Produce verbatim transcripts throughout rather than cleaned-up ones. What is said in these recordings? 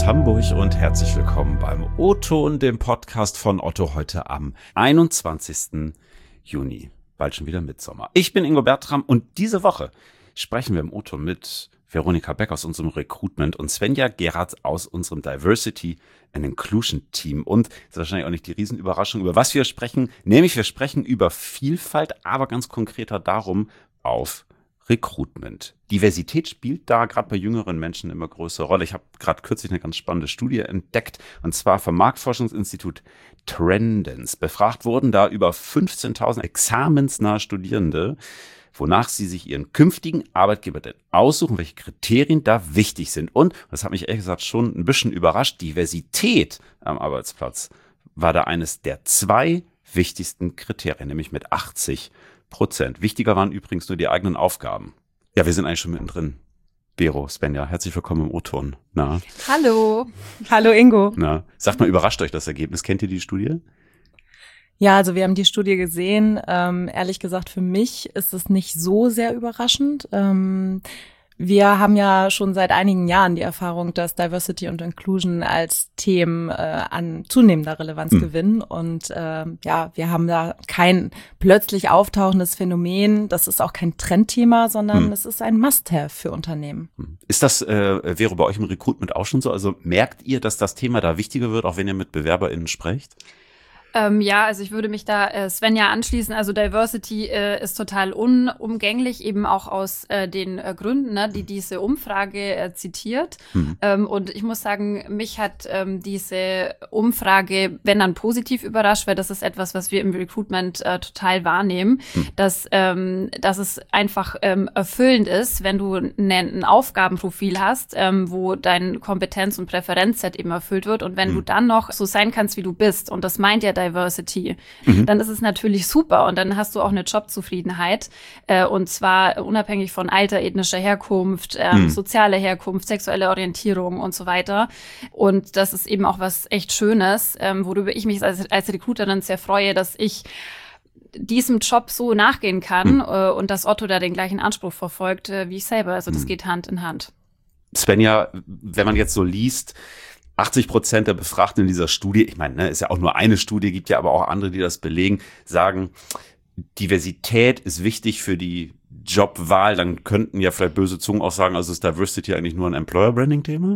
aus Hamburg und herzlich willkommen beim O-Ton, dem Podcast von Otto, heute am einundzwanzigsten Juni. Bald schon wieder Mitsommer. Ich bin Ingo Bertram und diese Woche sprechen wir im O-Ton mit Veronika Beck aus unserem Recruitment und Svenja Gerhardt aus unserem Diversity and Inclusion Team. Und das ist wahrscheinlich auch nicht die Riesenüberraschung, über was wir sprechen. Nämlich wir sprechen über Vielfalt, aber ganz konkreter darum auf Recruitment. Diversität spielt da gerade bei jüngeren Menschen immer größere Rolle. Ich habe gerade kürzlich eine ganz spannende Studie entdeckt, und zwar vom Marktforschungsinstitut Trendens. Befragt wurden da über fünfzehntausend examensnahe Studierende, wonach sie sich ihren künftigen Arbeitgeber denn aussuchen, welche Kriterien da wichtig sind. Und, das hat mich ehrlich gesagt schon ein bisschen überrascht, Diversität am Arbeitsplatz war da eines der zwei wichtigsten Kriterien, nämlich mit achtzig Prozent. Wichtiger waren übrigens nur die eigenen Aufgaben. Ja, wir sind eigentlich schon mittendrin. Vero, Svenja, herzlich willkommen im O-Ton. Na? Hallo. Hallo Ingo. Na, sagt mal, überrascht euch das Ergebnis? Kennt ihr die Studie? Ja, also wir haben die Studie gesehen. Ähm, ehrlich gesagt, für mich ist es nicht so sehr überraschend. Ähm, wir haben ja schon seit einigen Jahren die Erfahrung, dass Diversity und Inclusion als Themen äh, an zunehmender Relevanz hm. gewinnen. Und äh, ja, wir haben da kein plötzlich auftauchendes Phänomen. Das ist auch kein Trendthema, sondern hm. es ist ein Must-have für Unternehmen. Ist das, äh, Vero, bei euch im Recruitment auch schon so? Also merkt ihr, dass das Thema da wichtiger wird, auch wenn ihr mit BewerberInnen sprecht? Ähm, ja, also ich würde mich da äh, Svenja anschließen. Also Diversity äh, ist total unumgänglich, eben auch aus äh, den äh, Gründen, ne, die diese Umfrage äh, zitiert. Mhm. Ähm, und ich muss sagen, mich hat ähm, diese Umfrage, wenn dann positiv überrascht, weil das ist etwas, was wir im Recruitment äh, total wahrnehmen, mhm. dass ähm, dass es einfach ähm, erfüllend ist, wenn du ne, ein Aufgabenprofil hast, ähm, wo dein Kompetenz- und Präferenzset eben erfüllt wird. Und wenn mhm. du dann noch so sein kannst, wie du bist, und das meint ja Diversity, mhm. dann ist es natürlich super und dann hast du auch eine Jobzufriedenheit äh, und zwar unabhängig von Alter, ethnischer Herkunft, äh, mhm. sozialer Herkunft, sexuelle Orientierung und so weiter. Und das ist eben auch was echt Schönes, ähm, worüber ich mich als, als Recruiterin sehr freue, dass ich diesem Job so nachgehen kann mhm. äh, und dass Otto da den gleichen Anspruch verfolgt äh, wie ich selber. Also das mhm. geht Hand in Hand. Svenja, wenn man jetzt so liest, achtzig Prozent der Befragten in dieser Studie, ich meine, ne, ist ja auch nur eine Studie, gibt ja aber auch andere, die das belegen, sagen, Diversität ist wichtig für die Jobwahl. Dann könnten ja vielleicht böse Zungen auch sagen, also ist Diversity eigentlich nur ein Employer-Branding-Thema?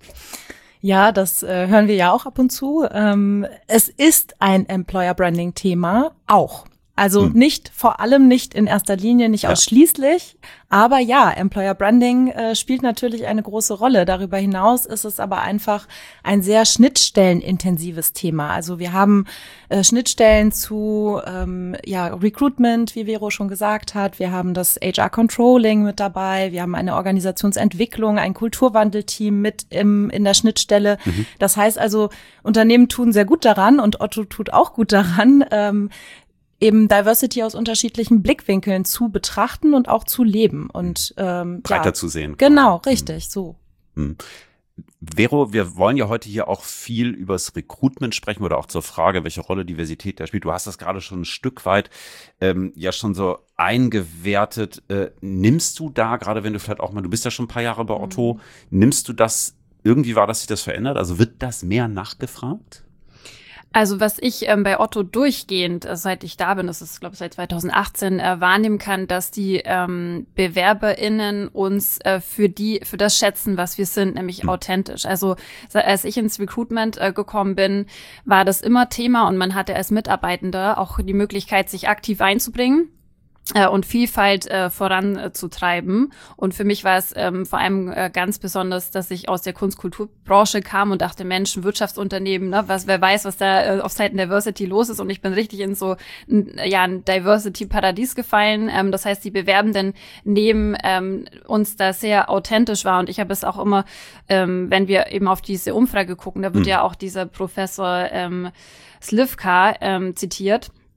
Ja, das äh, hören wir ja auch ab und zu. Ähm, es ist ein Employer-Branding-Thema auch. Also hm. nicht, vor allem nicht in erster Linie, nicht ja. ausschließlich. Aber ja, Employer Branding äh, spielt natürlich eine große Rolle. Darüber hinaus ist es aber einfach ein sehr schnittstellenintensives Thema. Also wir haben äh, Schnittstellen zu ähm, ja Recruitment, wie Vero schon gesagt hat. Wir haben das H R Controlling mit dabei. Wir haben eine Organisationsentwicklung, ein Kulturwandelteam mit im, in der Schnittstelle. Mhm. Das heißt also, Unternehmen tun sehr gut daran und Otto tut auch gut daran, ähm, eben Diversity aus unterschiedlichen Blickwinkeln zu betrachten und auch zu leben und ähm, breiter ja, zu sehen. Genau, richtig, hm. so. Hm. Vero, wir wollen ja heute hier auch viel übers Recruitment sprechen oder auch zur Frage, welche Rolle Diversität da spielt. Du hast das gerade schon ein Stück weit ähm, ja schon so eingewertet. Äh, nimmst du da, gerade wenn du vielleicht auch mal, du bist ja schon ein paar Jahre bei Otto, mhm. nimmst du das, irgendwie war, dass sich das verändert? Also wird das mehr nachgefragt? Also was ich ähm, bei Otto durchgehend, äh, seit ich da bin, das ist glaube ich seit zweitausendachtzehn, äh, wahrnehmen kann, dass die ähm, BewerberInnen uns äh, für die für das schätzen, was wir sind, nämlich mhm. authentisch. Also als ich ins Recruitment äh, gekommen bin, war das immer Thema und man hatte als Mitarbeitender auch die Möglichkeit, sich aktiv einzubringen und Vielfalt äh, voranzutreiben. Und für mich war es ähm, vor allem äh, ganz besonders, dass ich aus der Kunst-Kulturbranche kam und dachte, Mensch, ein Wirtschaftsunternehmen, ne, was, wer weiß, was da äh, auf Seiten Diversity los ist. Und ich bin richtig in so ein, ja, ein Diversity-Paradies gefallen. Ähm, das heißt, die Bewerbenden nehmen ähm, uns da sehr authentisch wahr. Und ich habe es auch immer, ähm, wenn wir eben auf diese Umfrage gucken, da wird mhm. ja auch dieser Professor ähm, Slivka ähm, zitiert.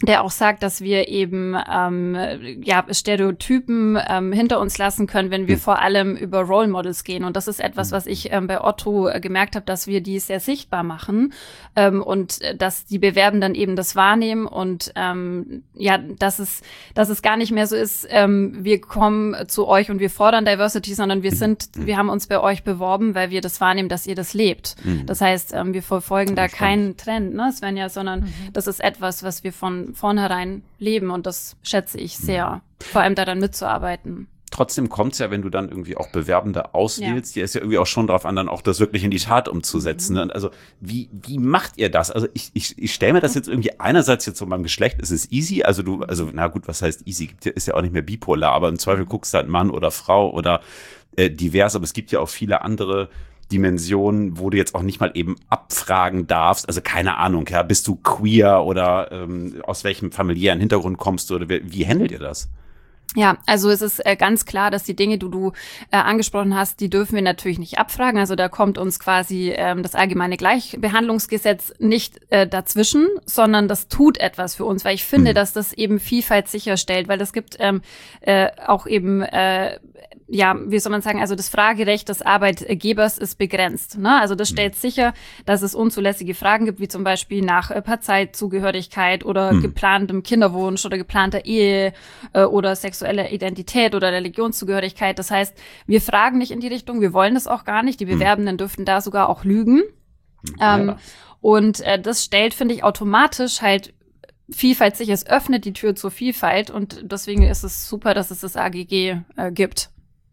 der auch sagt, dass wir eben ähm, ja Stereotypen ähm, hinter uns lassen können, wenn wir mhm. vor allem über Role Models gehen. Und das ist etwas, was ich ähm, bei Otto äh, gemerkt habe, dass wir die sehr sichtbar machen ähm, und äh, dass die Bewerbenden eben das wahrnehmen und ähm, ja, dass es dass es gar nicht mehr so ist, ähm, wir kommen zu euch und wir fordern Diversity, sondern wir sind, mhm. wir haben uns bei euch beworben, weil wir das wahrnehmen, dass ihr das lebt. Mhm. Das heißt, ähm, wir verfolgen da keinen Trend, ne, Svenja, sondern mhm. das ist etwas, was wir von vornherein leben und das schätze ich sehr, vor allem daran mitzuarbeiten. Trotzdem kommt's ja, wenn du dann irgendwie auch Bewerbende auswählst, ja. die ist ja irgendwie auch schon darauf an, dann auch das wirklich in die Tat umzusetzen. Mhm. Also wie wie macht ihr das? Also ich ich, ich stelle mir das jetzt irgendwie einerseits jetzt so beim Geschlecht, ist es easy, also du, also na gut, was heißt easy? Ist ja auch nicht mehr bipolar, aber im Zweifel guckst du halt Mann oder Frau oder äh, divers, aber es gibt ja auch viele andere Dimensionen, wo du jetzt auch nicht mal eben abfragen darfst, also keine Ahnung, ja, bist du queer oder ähm, aus welchem familiären Hintergrund kommst du oder wie, wie handelt ihr das? Ja, also es ist äh, ganz klar, dass die Dinge, die du äh, angesprochen hast, die dürfen wir natürlich nicht abfragen. Also da kommt uns quasi ähm, das allgemeine Gleichbehandlungsgesetz nicht äh, dazwischen, sondern das tut etwas für uns, weil ich finde, mhm. dass das eben Vielfalt sicherstellt, weil es gibt ähm, äh, auch eben äh, ja, wie soll man sagen, also das Fragerecht des Arbeitgebers ist begrenzt. Ne? Also das stellt sicher, dass es unzulässige Fragen gibt, wie zum Beispiel nach äh, Parteizugehörigkeit oder mhm. geplantem Kinderwunsch oder geplanter Ehe äh, oder sexueller Identität oder Religionszugehörigkeit. Das heißt, wir fragen nicht in die Richtung, wir wollen das auch gar nicht. Die Bewerbenden mhm. dürften da sogar auch lügen. Mhm. Ähm, ja. Und äh, das stellt, finde ich, automatisch halt Vielfalt sicher. Es öffnet die Tür zur Vielfalt und deswegen ist es super, dass es das A G G äh, gibt.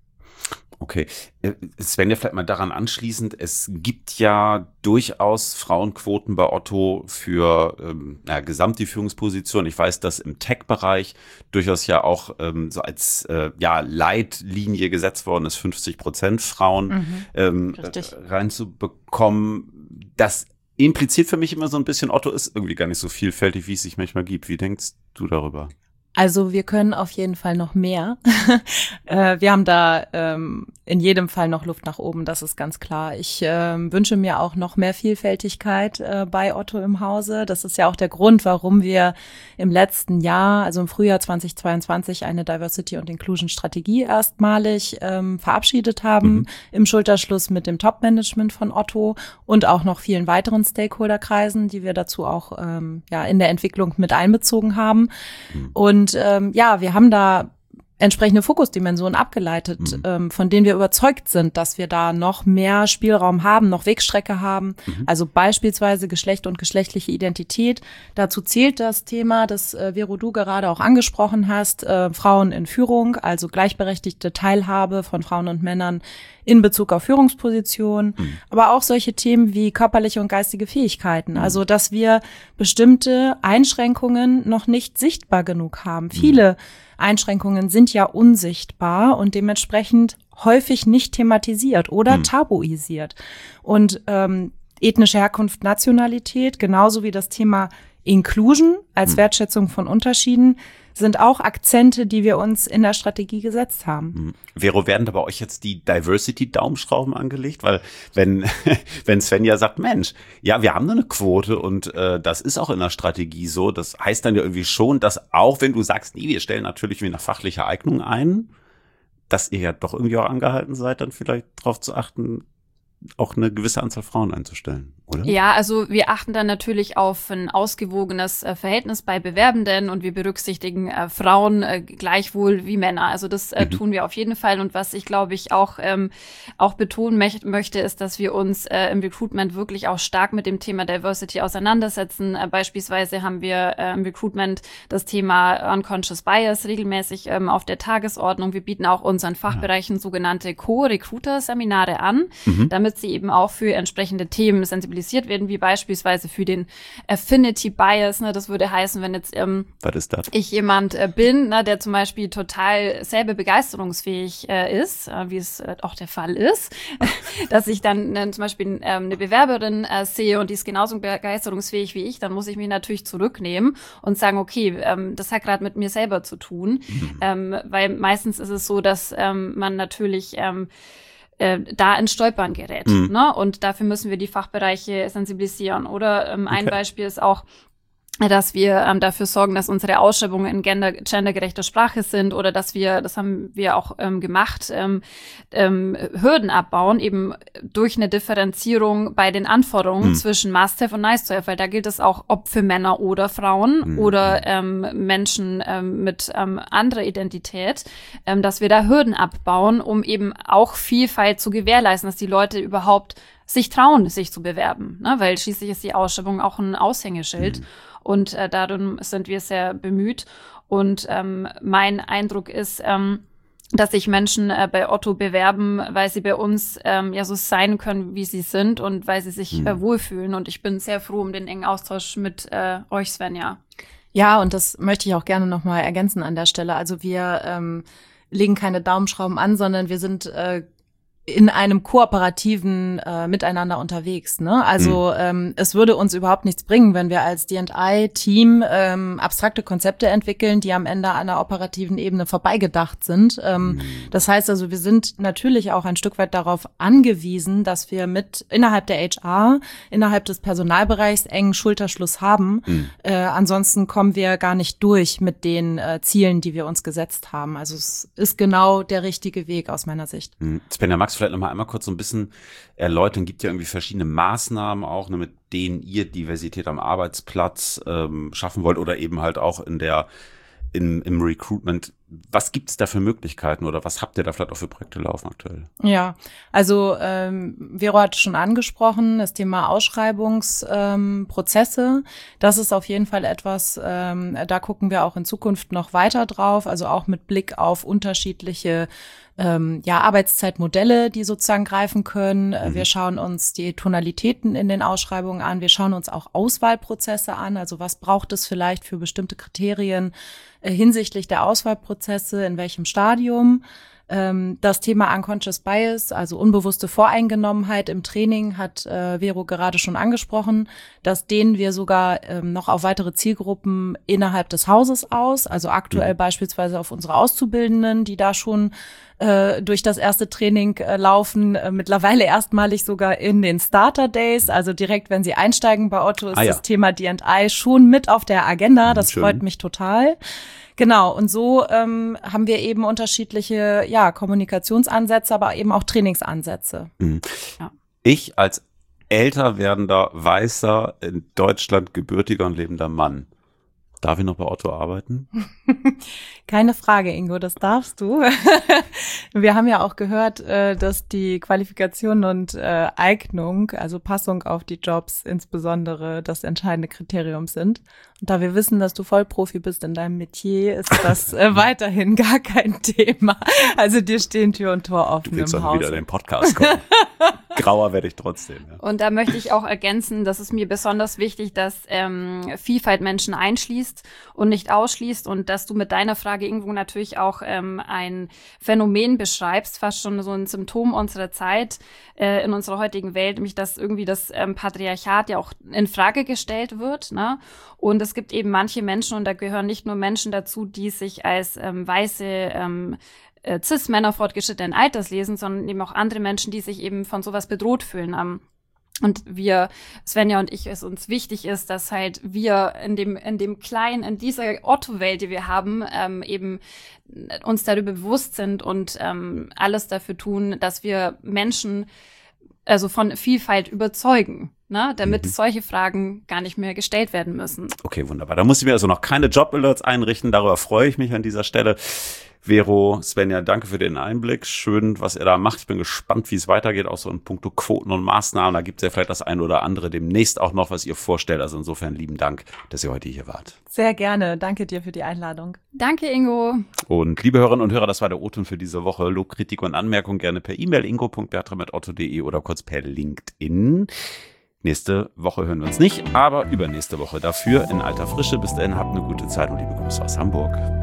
Okay, Svenja, vielleicht mal daran anschließend, es gibt ja durchaus Frauenquoten bei Otto für ähm, ja, gesamt die Führungsposition. Ich weiß, dass im Tech-Bereich durchaus ja auch ähm, so als äh, ja, Leitlinie gesetzt worden ist, fünfzig Prozent Frauen mhm, ähm, reinzubekommen. Das impliziert für mich immer so ein bisschen, Otto ist irgendwie gar nicht so vielfältig, wie es sich manchmal gibt. Wie denkst du darüber? Also wir können auf jeden Fall noch mehr. äh, wir haben da ähm, in jedem Fall noch Luft nach oben, das ist ganz klar. Ich ähm, wünsche mir auch noch mehr Vielfältigkeit äh, bei Otto im Hause. Das ist ja auch der Grund, warum wir im letzten Jahr, also im Frühjahr zweitausendzweiundzwanzig, eine Diversity- und Inclusion-Strategie erstmalig ähm, verabschiedet haben, mhm. im Schulterschluss mit dem Top-Management von Otto und auch noch vielen weiteren Stakeholderkreisen, die wir dazu auch ähm, ja in der Entwicklung mit einbezogen haben. Mhm. Und Und ähm, ja, wir haben da entsprechende Fokusdimensionen abgeleitet, mhm. ähm, von denen wir überzeugt sind, dass wir da noch mehr Spielraum haben, noch Wegstrecke haben. Mhm. Also beispielsweise Geschlecht und geschlechtliche Identität. Dazu zählt das Thema, das äh, Vero, du gerade auch angesprochen hast, äh, Frauen in Führung, also gleichberechtigte Teilhabe von Frauen und Männern in Bezug auf Führungspositionen, mhm. aber auch solche Themen wie körperliche und geistige Fähigkeiten. Mhm. Also, dass wir bestimmte Einschränkungen noch nicht sichtbar genug haben. Mhm. Viele Einschränkungen sind ja unsichtbar und dementsprechend häufig nicht thematisiert oder hm. tabuisiert. Und ähm, ethnische Herkunft, Nationalität, genauso wie das Thema Inclusion als hm. Wertschätzung von Unterschieden, sind auch Akzente, die wir uns in der Strategie gesetzt haben. Hm. Vero, werden da bei euch jetzt die Diversity-Daumenschrauben angelegt? Weil wenn wenn Svenja sagt, Mensch, ja, wir haben eine Quote und äh, das ist auch in der Strategie so, das heißt dann ja irgendwie schon, dass auch wenn du sagst, nee, wir stellen natürlich wie nach fachlicher Eignung ein, dass ihr ja doch irgendwie auch angehalten seid, dann vielleicht darauf zu achten, auch eine gewisse Anzahl Frauen einzustellen, oder? Ja, also wir achten dann natürlich auf ein ausgewogenes äh, Verhältnis bei Bewerbenden und wir berücksichtigen äh, Frauen äh, gleichwohl wie Männer. Also das äh, mhm. tun wir auf jeden Fall. Und was ich, glaube ich, auch ähm, auch betonen mech- möchte, ist, dass wir uns äh, im Recruitment wirklich auch stark mit dem Thema Diversity auseinandersetzen. Äh, beispielsweise haben wir äh, im Recruitment das Thema Unconscious Bias regelmäßig ähm, auf der Tagesordnung. Wir bieten auch unseren Fachbereichen ja. sogenannte Co-Recruiter-Seminare an, mhm. damit sie eben auch für entsprechende Themen sensibilisiert werden, wie beispielsweise für den Affinity Bias. Ne, das würde heißen, wenn jetzt ähm, Was ist das? ich jemand äh, bin, ne, der zum Beispiel total selber begeisterungsfähig äh, ist, äh, wie es äh, auch der Fall ist, dass ich dann äh, zum Beispiel äh, eine Bewerberin äh, sehe und die ist genauso begeisterungsfähig wie ich, dann muss ich mich natürlich zurücknehmen und sagen, okay, ähm, das hat gerade mit mir selber zu tun, mhm. ähm, weil meistens ist es so, dass ähm, man natürlich ähm, Äh, da ins Stolpern gerät. Mhm. Ne? Und dafür müssen wir die Fachbereiche sensibilisieren. Oder ähm, ein okay. Beispiel ist auch, dass wir ähm, dafür sorgen, dass unsere Ausschreibungen in gender, gendergerechter Sprache sind oder dass wir, das haben wir auch ähm, gemacht, ähm, ähm, Hürden abbauen, eben durch eine Differenzierung bei den Anforderungen mhm. zwischen Must-Have und Nice-to-Have, weil da gilt es auch, ob für Männer oder Frauen mhm. oder ähm, Menschen ähm, mit ähm, anderer Identität, ähm, dass wir da Hürden abbauen, um eben auch Vielfalt zu gewährleisten, dass die Leute überhaupt sich trauen, sich zu bewerben, ne? Weil schließlich ist die Ausschreibung auch ein Aushängeschild. Mhm. Und äh, darum sind wir sehr bemüht. Und ähm, mein Eindruck ist, ähm, dass sich Menschen äh, bei Otto bewerben, weil sie bei uns ähm, ja so sein können, wie sie sind und weil sie sich mhm. äh, wohlfühlen. Und ich bin sehr froh um den engen Austausch mit äh, euch, Svenja. Ja, und das möchte ich auch gerne nochmal ergänzen an der Stelle. Also wir ähm, legen keine Daumenschrauben an, sondern wir sind äh, in einem kooperativen äh, Miteinander unterwegs. Ne? Also mhm. ähm, es würde uns überhaupt nichts bringen, wenn wir als D and I-Team ähm, abstrakte Konzepte entwickeln, die am Ende an der operativen Ebene vorbeigedacht sind. Ähm, mhm. Das heißt also, wir sind natürlich auch ein Stück weit darauf angewiesen, dass wir mit innerhalb der H R, innerhalb des Personalbereichs engen Schulterschluss haben. Mhm. Äh, ansonsten kommen wir gar nicht durch mit den äh, Zielen, die wir uns gesetzt haben. Also es ist genau der richtige Weg aus meiner Sicht. Mhm. Svenja, magst du vielleicht noch mal einmal kurz so ein bisschen erläutern? Gibt ja irgendwie verschiedene Maßnahmen auch, ne, mit denen ihr Diversität am Arbeitsplatz ähm, schaffen wollt oder eben halt auch in der in, im Recruitment. Was gibt es da für Möglichkeiten oder was habt ihr da vielleicht auch für Projekte laufen aktuell? Ja, also ähm, Vero hat schon angesprochen, das Thema Ausschreibungsprozesse. Ähm, das ist auf jeden Fall etwas, ähm, da gucken wir auch in Zukunft noch weiter drauf, also auch mit Blick auf unterschiedliche ähm, ja, Arbeitszeitmodelle, die sozusagen greifen können. Mhm. Wir schauen uns die Tonalitäten in den Ausschreibungen an. Wir schauen uns auch Auswahlprozesse an. Also was braucht es vielleicht für bestimmte Kriterien äh, hinsichtlich der Auswahlprozesse, in welchem Stadium. Ähm, das Thema Unconscious Bias, also unbewusste Voreingenommenheit im Training, hat äh, Vero gerade schon angesprochen. Das dehnen wir sogar ähm, noch auf weitere Zielgruppen innerhalb des Hauses aus. Also aktuell mhm. beispielsweise auf unsere Auszubildenden, die da schon äh, durch das erste Training äh, laufen, äh, mittlerweile erstmalig sogar in den Starter Days, also direkt, wenn sie einsteigen bei Otto, ist ah, ja. das Thema D and I schon mit auf der Agenda. Das Schön. freut mich total. Genau, und so ähm, haben wir eben unterschiedliche ja, Kommunikationsansätze, aber eben auch Trainingsansätze. Mhm. Ja. Ich als älter werdender, weißer, in Deutschland gebürtiger und lebender Mann, darf ich noch bei Otto arbeiten? Keine Frage, Ingo, das darfst du. Wir haben ja auch gehört, dass die Qualifikation und Eignung, also Passung auf die Jobs insbesondere das entscheidende Kriterium sind. Und da wir wissen, dass du Vollprofi bist in deinem Metier, ist das weiterhin gar kein Thema. Also dir stehen Tür und Tor offen im Haus. Du willst dann wieder in den Podcast kommen. Grauer werde ich trotzdem. Ja. Und da möchte ich auch ergänzen, dass es mir besonders wichtig, dass ähm, Vielfalt Menschen einschließt und nicht ausschließt und dass du mit deiner Frage irgendwo natürlich auch ähm, ein Phänomen beschreibst, fast schon so ein Symptom unserer Zeit äh, in unserer heutigen Welt, nämlich dass irgendwie das ähm, Patriarchat ja auch in Frage gestellt wird, ne? Und es gibt eben manche Menschen, und da gehören nicht nur Menschen dazu, die sich als ähm, weiße ähm, äh, Cis-Männer fortgeschrittenen Alters lesen, sondern eben auch andere Menschen, die sich eben von sowas bedroht fühlen. Ähm, Und wir, Svenja und ich, es uns wichtig ist, dass halt wir in dem, in dem kleinen, in dieser Otto-Welt, die wir haben, ähm, eben uns darüber bewusst sind und ähm, alles dafür tun, dass wir Menschen also von Vielfalt überzeugen, ne, damit mhm. solche Fragen gar nicht mehr gestellt werden müssen. Okay, wunderbar. Da muss ich mir also noch keine Job-Alerts einrichten. Darüber freue ich mich an dieser Stelle. Vero, Svenja, danke für den Einblick. Schön, was ihr da macht. Ich bin gespannt, wie es weitergeht, auch so in puncto Quoten und Maßnahmen. Da gibt es ja vielleicht das eine oder andere demnächst auch noch, was ihr vorstellt. Also insofern lieben Dank, dass ihr heute hier wart. Sehr gerne. Danke dir für die Einladung. Danke, Ingo. Und liebe Hörerinnen und Hörer, das war der O-Ton für diese Woche. Lob, Kritik und Anmerkung gerne per E-Mail ingo punkt bertram at otto punkt de oder kurz per LinkedIn. Nächste Woche hören wir uns nicht, aber übernächste Woche dafür in alter Frische. Bis dahin, habt eine gute Zeit und liebe Grüße aus Hamburg.